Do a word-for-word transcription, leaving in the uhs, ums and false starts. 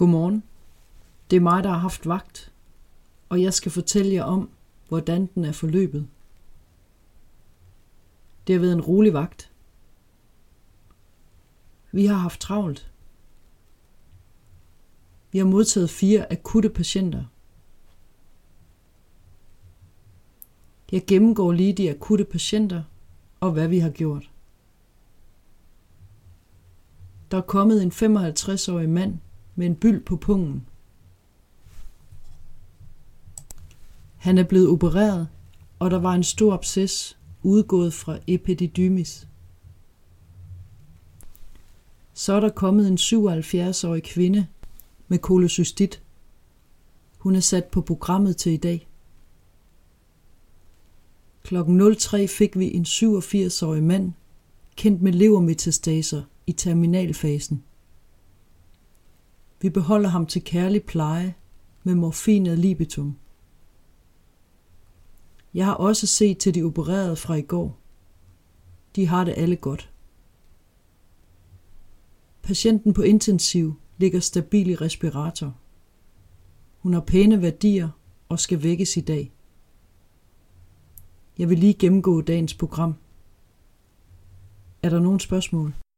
Godmorgen. Det er mig, der har haft vagt, og jeg skal fortælle jer om, hvordan den er forløbet. Det har været en rolig vagt. Vi har haft travlt. Vi har modtaget fire akutte patienter. Jeg gennemgår lige de akutte patienter og hvad vi har gjort. Der er kommet en femoghalvtreds-årig mand med en byld på pungen. Han er blevet opereret, og der var en stor absces udgået fra epididymis. Så er der kommet en syvoghalvfjerds-årig kvinde med kolocystit. Hun er sat på programmet til i dag. Klokken nul tre fik vi en syvogfirs-årig mand, kendt med levermetastaser i terminalfasen. Vi beholder ham til kærlig pleje med morfin ad libitum. Jeg har også set til de opererede fra i går. De har det alle godt. Patienten på intensiv ligger stabil i respirator. Hun har pæne værdier og skal vækkes i dag. Jeg vil lige gennemgå dagens program. Er der nogen spørgsmål?